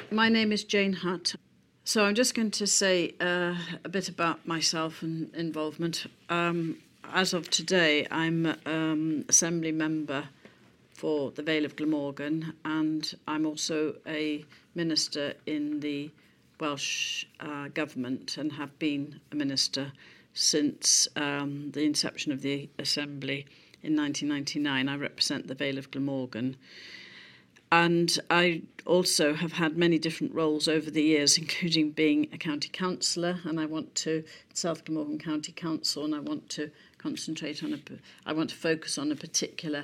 My name is Jane Hutt. So I'm just going to say a bit about myself and involvement. As of today, I'm Assembly Member for the Vale of Glamorgan, and I'm also a Minister in the Welsh Government and have been a Minister since the inception of the Assembly in 1999. I represent the Vale of Glamorgan. And I also have had many different roles over the years, including being a county councillor, and I want to South Glamorgan County Council, and I want to focus on a particular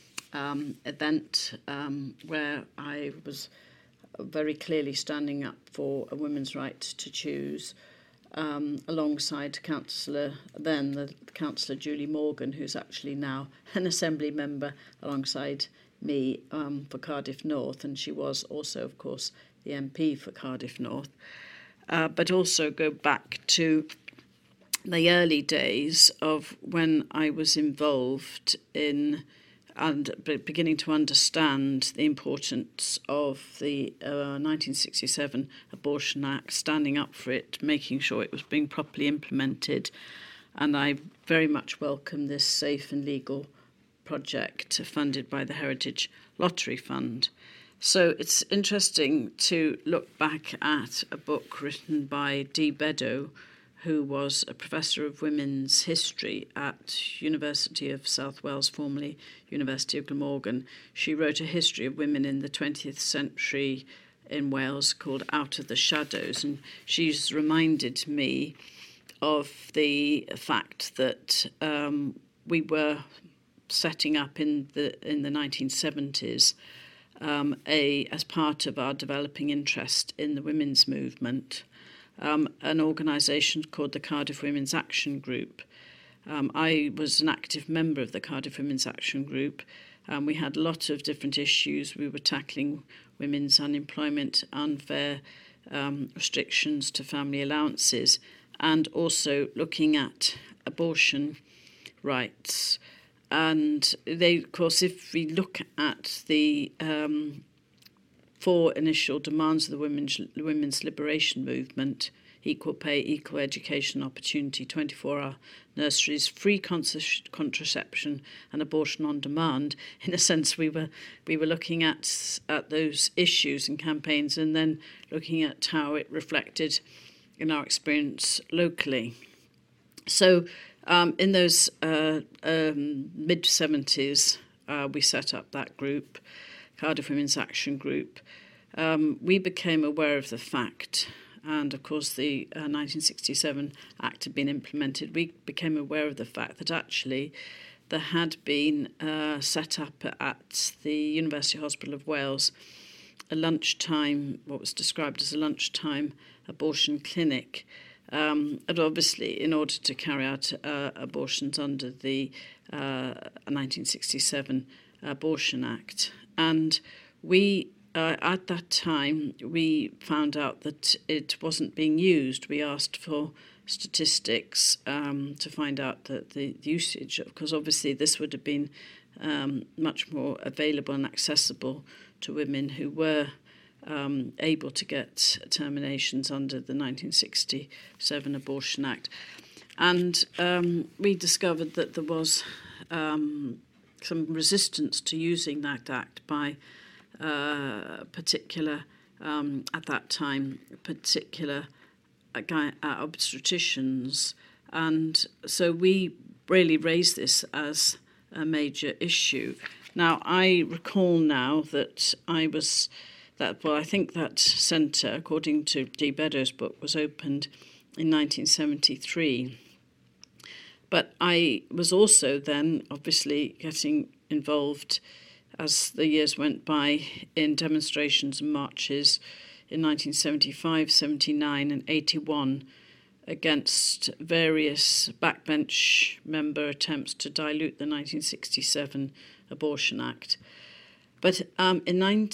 event where I was very clearly standing up for a women's right to choose, alongside the Councillor Julie Morgan, who's actually now an Assembly member alongside me for Cardiff North, and she was also, of course, the MP for Cardiff North, but also go back to the early days of when I was involved in and beginning to understand the importance of the 1967 Abortion Act, standing up for it, making sure it was being properly implemented, and I very much welcome this safe and legal project funded by the Heritage Lottery Fund. So it's interesting to look back at a book written by Dee Beddoe, who was a professor of women's history at University of South Wales, formerly University of Glamorgan. She wrote a history of women in the 20th century in Wales called Out of the Shadows, and she's reminded me of the fact that we were setting up in the 1970s as part of our developing interest in the women's movement, an organisation called the Cardiff Women's Action Group. I was an active member of the Cardiff Women's Action Group. We had a lot of different issues. We were tackling women's unemployment, unfair restrictions to family allowances, and also looking at abortion rights. And they, of course, if we look at the four initial demands of the women's liberation movement: equal pay, equal education opportunity, 24-hour nurseries, free contraception, and abortion on demand. In a sense, we were looking at those issues and campaigns, and then looking at how it reflected in our experience locally. So in those mid-70s, we set up that group, Cardiff Women's Action Group. We became aware of the fact, and of course the 1967 Act had been implemented, we became aware of the fact that actually there had been set up at the University Hospital of Wales what was described as a lunchtime abortion clinic, and obviously in order to carry out abortions under the 1967 Abortion Act. And we, at that time, we found out that it wasn't being used. We asked for statistics to find out the usage, because obviously this would have been much more available and accessible to women who were able to get terminations under the 1967 Abortion Act. And we discovered that there was some resistance to using that act by particular obstetricians. And so we really raised this as a major issue. Now, I recall now that I think that centre, according to Dee Beddoe's book, was opened in 1973. But I was also then obviously getting involved as the years went by in demonstrations and marches in 1975, 79 and 81 against various backbench member attempts to dilute the 1967 Abortion Act. But in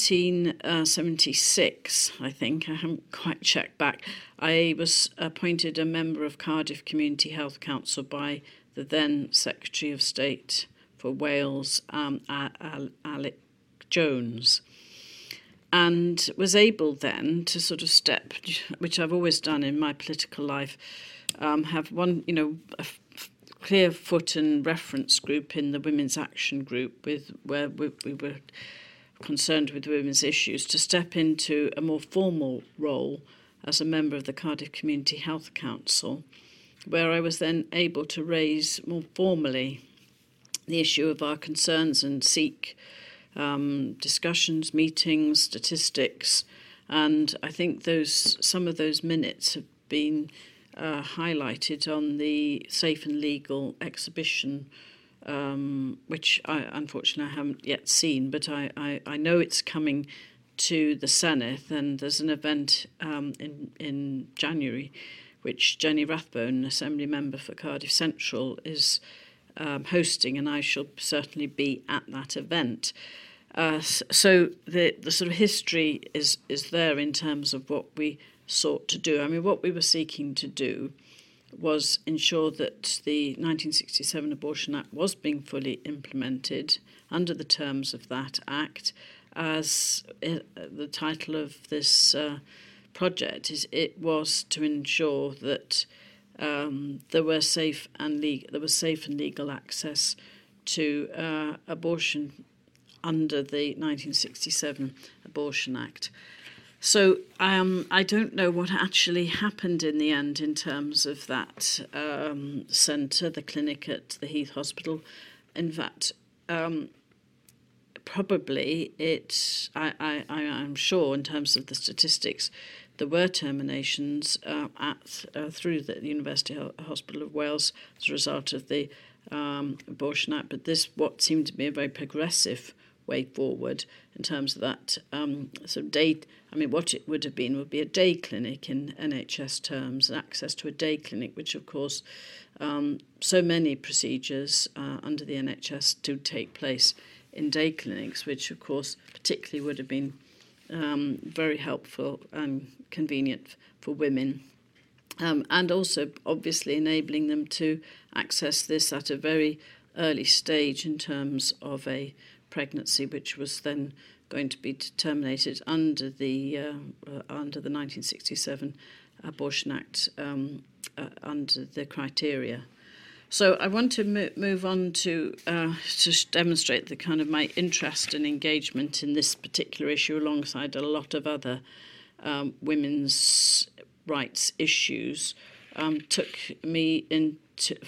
1976, I think, I haven't quite checked back, I was appointed a member of Cardiff Community Health Council by the then Secretary of State for Wales, Alec Jones. and was able then to sort of step, which I've always done in my political life, have one, a clear foot and reference group in the Women's Action Group, where we were concerned with women's issues, to step into a more formal role as a member of the Cardiff Community Health Council, where I was then able to raise more formally the issue of our concerns and seek discussions, meetings, statistics, and I think some of those minutes have been highlighted on the Safe and Legal exhibition, which unfortunately I haven't yet seen, but I know it's coming to the Senedd, and there's an event in January which Jenny Rathbone, Assembly Member for Cardiff Central, is hosting, and I shall certainly be at that event. So the sort of history is there in terms of what we sought to do. I mean, what we were seeking to do was ensure that the 1967 Abortion Act was being fully implemented under the terms of that Act. As the title of this project is, it was to ensure that there was safe and legal access to abortion under the 1967 Abortion Act. So I don't know what actually happened in the end in terms of that centre, the clinic at the Heath Hospital. In fact, probably I'm sure in terms of the statistics, there were terminations through the University Hospital of Wales as a result of the Abortion Act, but this what seemed to be a very progressive way forward in terms of that sort of day. I mean, what it would be a day clinic in NHS terms, access to a day clinic, which of course so many procedures under the NHS do take place in day clinics, which of course particularly would have been very helpful and convenient for women, and also obviously enabling them to access this at a very early stage in terms of a pregnancy, which was then going to be terminated under the 1967 Abortion Act under the criteria. So I want to move on to demonstrate the kind of my interest and engagement in this particular issue alongside a lot of other women's rights issues. Took me on to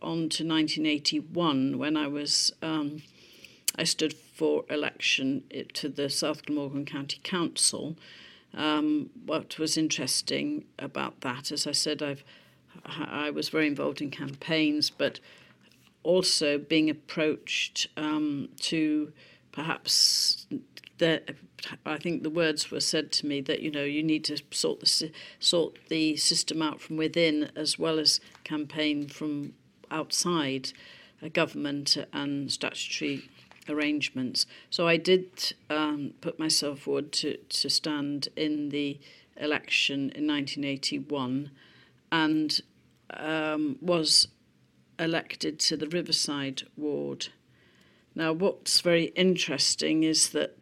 1981 when I stood for election to the South Glamorgan County Council. What was interesting about that, as I said, I was very involved in campaigns, but also being approached to perhaps I think the words were said to me that you need to sort the system out from within as well as campaign from outside government and statutory arrangements. So I did put myself forward to stand in the election in 1981 and was elected to the Riverside ward. Now, what's very interesting is that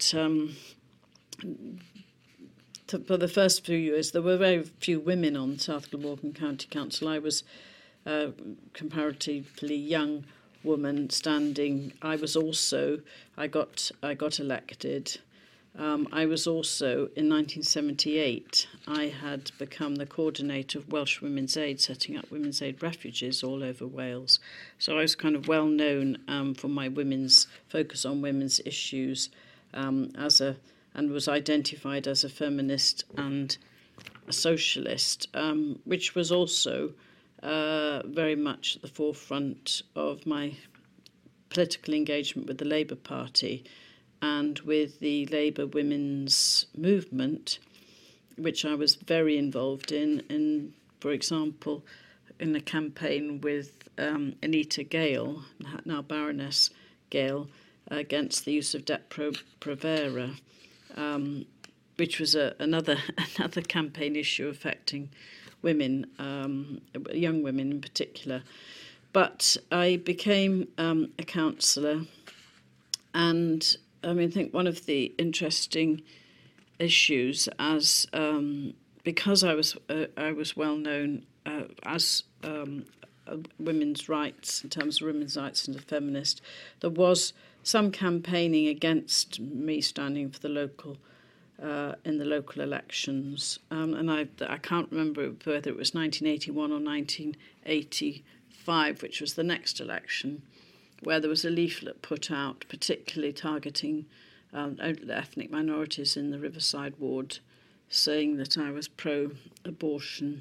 for the first few years, there were very few women on South Glamorgan County Council. I was a comparatively young woman standing. I got elected. I was also, in 1978, I had become the coordinator of Welsh Women's Aid, setting up Women's Aid refuges all over Wales. So I was kind of well known for my focus on women's issues and was identified as a feminist and a socialist, which was also very much at the forefront of my political engagement with the Labour Party and with the Labour Women's Movement, which I was very involved in, for example, in a campaign with Anita Gale, now Baroness Gale, against the use of Depo-Provera, which was another campaign issue affecting women, young women in particular. But I became a councillor, and I think one of the interesting issues as because I was well known as women's rights, in terms of women's rights and a feminist. There was some campaigning against me standing for the local in the local elections, and I can't remember whether it was 1981 or 1985, which was the next election, where there was a leaflet put out, particularly targeting ethnic minorities in the Riverside ward, saying that I was pro-abortion.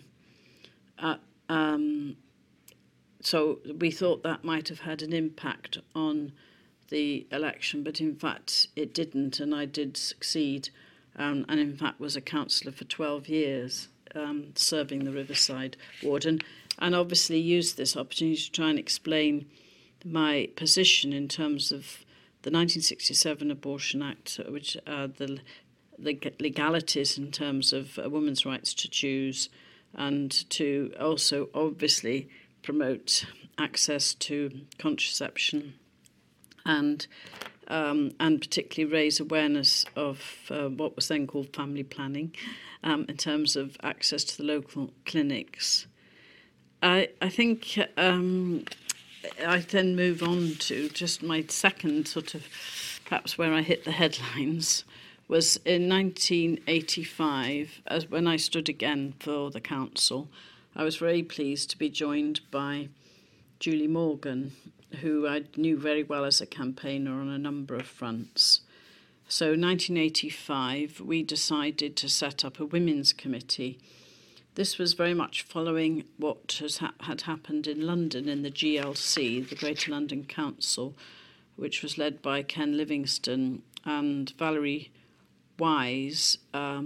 So we thought that might have had an impact on the election, but in fact it didn't, and I did succeed, and in fact was a councillor for 12 years, serving the Riverside ward, and obviously used this opportunity to try and explain my position in terms of the 1967 Abortion Act, which the legalities in terms of a woman's rights to choose, and to also obviously promote access to contraception, and particularly raise awareness of what was then called family planning, in terms of access to the local clinics. I think I then move on to just my second sort of, perhaps where I hit the headlines, was in 1985, as when I stood again for the council. I was very pleased to be joined by Julie Morgan, who I knew very well as a campaigner on a number of fronts. So 1985, we decided to set up a women's committee. This was very much following what had happened in London in the GLC, the Greater London Council, which was led by Ken Livingstone, and Valerie Wise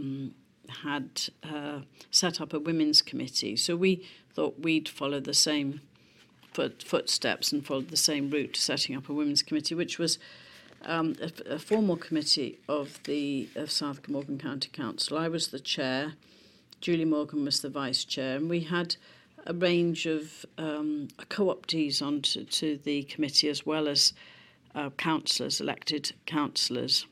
had set up a women's committee. So we thought we'd follow the same footsteps and followed the same route to setting up a women's committee, which was a formal committee of South Glamorgan County Council. I was the chair. Julie Morgan was the vice chair, and we had a range of co-optees onto the committee, as well as councillors, elected councillors.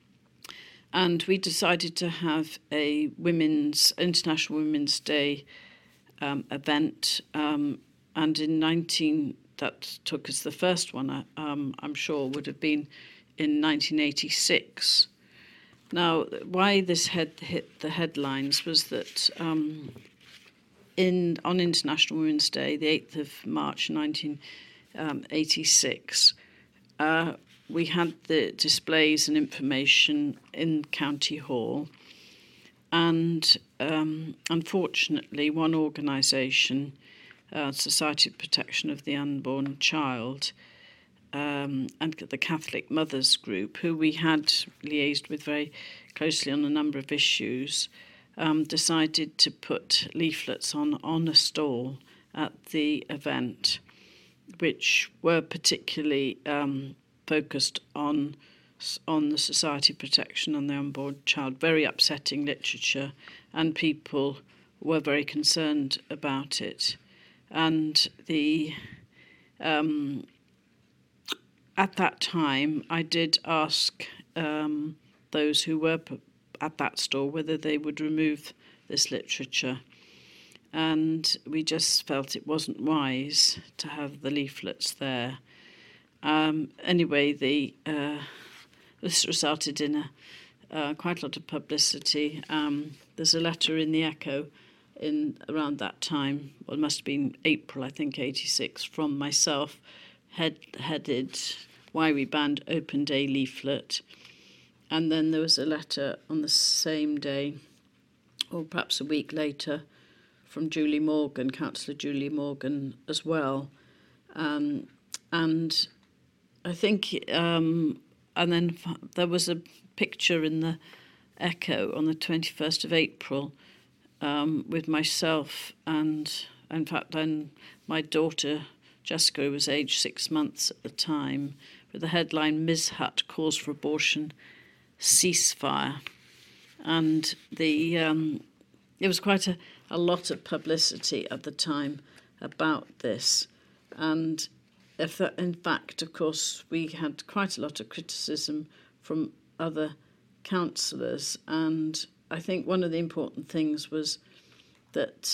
And we decided to have a International Women's Day event, and that took us, the first one, I'm sure, would have been in 1986. Now, why this hit the headlines was that on International Women's Day, the 8th of March 1986, we had the displays and information in County Hall, and unfortunately one organisation, Society of Protection of the Unborn Child, and the Catholic Mothers Group, who we had liaised with very closely on a number of issues, decided to put leaflets on a stall at the event, which were particularly focused on the Society of Protection on the Unborn Child. Very upsetting literature, and people were very concerned about it. And at that time, I did ask those who were at that store whether they would remove this literature. And we just felt it wasn't wise to have the leaflets there. Anyway, this resulted in quite a lot of publicity. There's a letter in the Echo around that time, well, it must have been April, I think, 86, from myself, headed "Why We Banned Open Day" leaflet. And then there was a letter on the same day, or perhaps a week later, from Julie Morgan, Councillor Julie Morgan, as well. And I think, and then there was a picture in the Echo on the 21st of April with myself and, in fact, then my daughter Jessica, who was aged 6 months at the time, with the headline, "Ms. Hutt calls for abortion ceasefire." And it was quite a lot of publicity at the time about this. And in fact, of course, we had quite a lot of criticism from other councillors, and I think one of the important things was that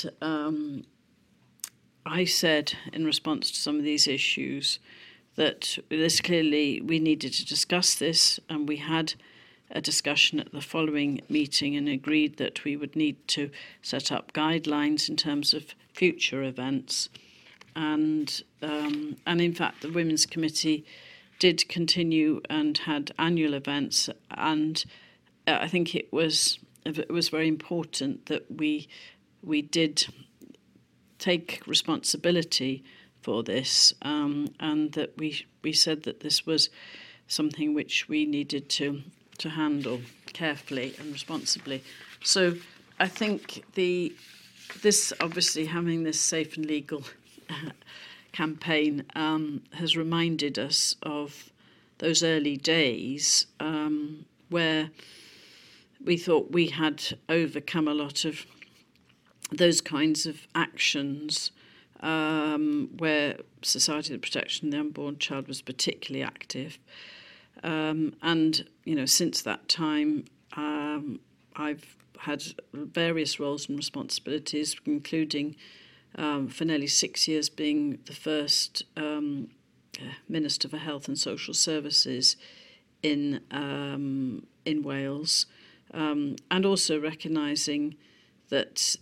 I said in response to some of these issues that this clearly we needed to discuss this, and we had a discussion at the following meeting and agreed that we would need to set up guidelines in terms of future events. And in fact, the Women's Committee did continue and had annual events, and I think it was very important that we did take responsibility for this, and that we said that this was something which we needed to handle carefully and responsibly. So I think this obviously having this safe and legal campaign has reminded us of those early days where we thought we had overcome a lot of those kinds of actions, where Society for the Protection of the Unborn Child was particularly active. And, since that time, I've had various roles and responsibilities, including for nearly 6 years being the first Minister for Health and Social Services in Wales, and also recognising that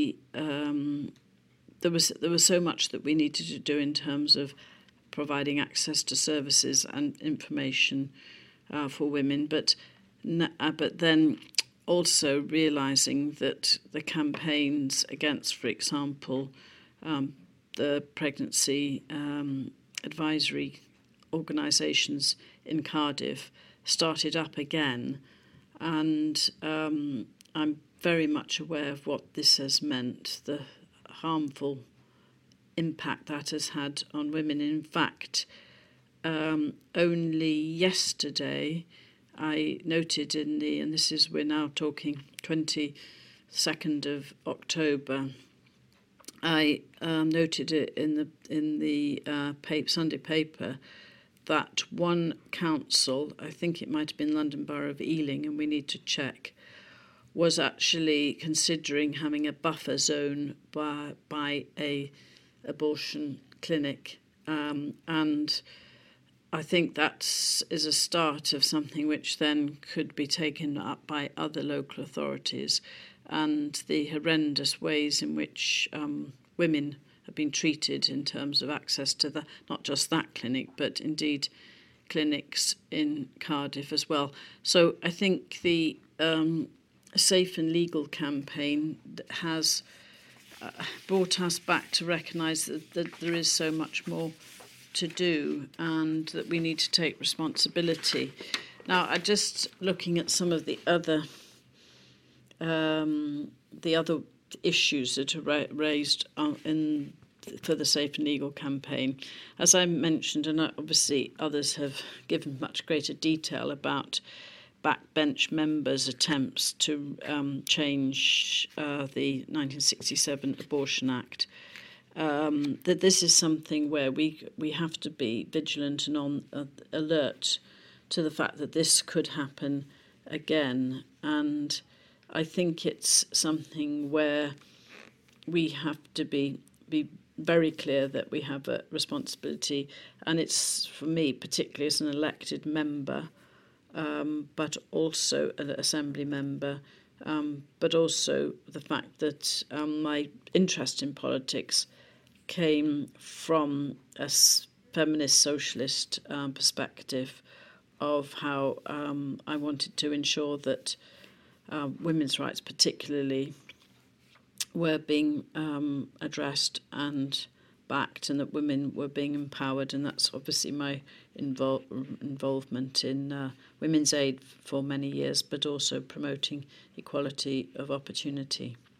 there was so much that we needed to do in terms of providing access to services and information for women, but then also realising that the campaigns against, for example, the pregnancy advisory organisations in Cardiff started up again, and I'm very much aware of what this has meant, the harmful impact that has had on women. In fact, only yesterday I noted and this is, we're now talking 22nd of October, I noted it in the Sunday paper that one council, I think it might have been London Borough of Ealing, and we need to check, was actually considering having a buffer zone by a abortion clinic, and I think that is a start of something which then could be taken up by other local authorities, and the horrendous ways in which women have been treated in terms of access to not just that clinic, but indeed clinics in Cardiff as well. So I think the Safe and Legal campaign has brought us back to recognise that there is so much more to do and that we need to take responsibility. Now, I just looking at some of the other issues that are raised for the Safe and Legal campaign. As I mentioned, and obviously others have given much greater detail about backbench members' attempts to change the 1967 Abortion Act, that this is something where we have to be vigilant and on alert to the fact that this could happen again. And I think it's something where we have to be very clear that we have a responsibility, and it's, for me, particularly as an elected member, but also an assembly member, but also the fact that my interest in politics came from a feminist socialist perspective of how I wanted to ensure that women's rights particularly were being addressed and backed, and that women were being empowered, and that's obviously my involvement in Women's Aid for many years, but also promoting equality of opportunity.